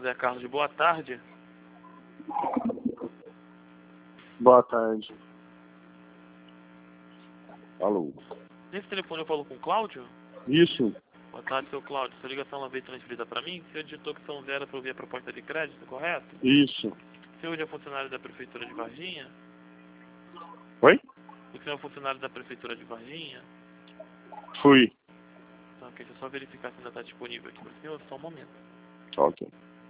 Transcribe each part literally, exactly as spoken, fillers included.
José Carlos, boa tarde. Boa tarde. Alô? Nesse telefone eu falo com o Cláudio? Isso. Boa tarde, seu Cláudio. Sua ligação ela veio transferida para mim. O senhor digitou que são zero para ouvir a proposta de crédito, correto? Isso. O senhor hoje é funcionário da Prefeitura de Varginha? Oi? O senhor é funcionário da Prefeitura de Varginha? Fui. Então, ok, deixa eu só verificar se ainda está disponível aqui para o senhor, só um momento. Ok.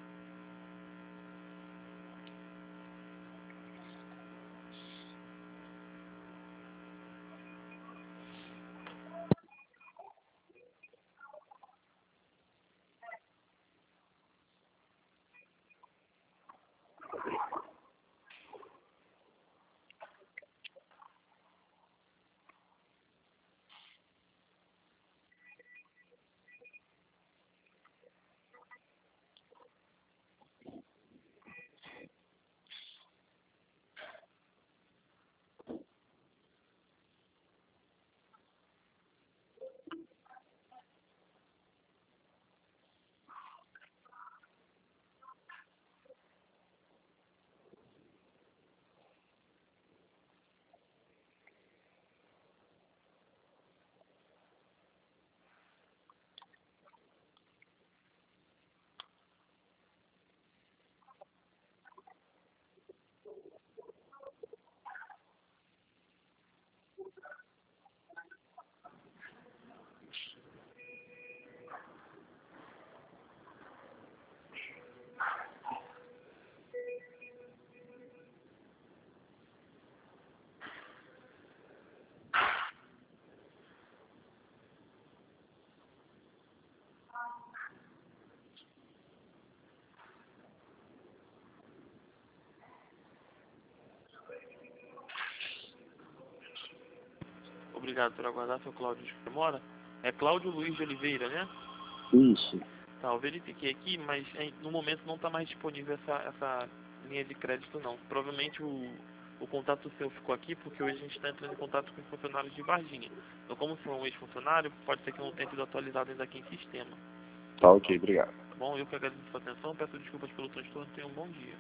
Obrigado por aguardar, seu Cláudio de demora. É Cláudio Luiz de Oliveira, né? Isso. Tá, eu verifiquei aqui, mas é, no momento não está mais disponível essa, essa linha de crédito não. Provavelmente o, o contato seu ficou aqui porque hoje a gente está entrando em contato com os funcionários de Varginha. Então, como o senhor é um ex-funcionário, pode ser que não tenha sido atualizado ainda aqui em sistema. Tá ok, obrigado. Tá bom? Eu que agradeço a sua atenção, peço desculpas pelo transtorno, tenha um bom dia.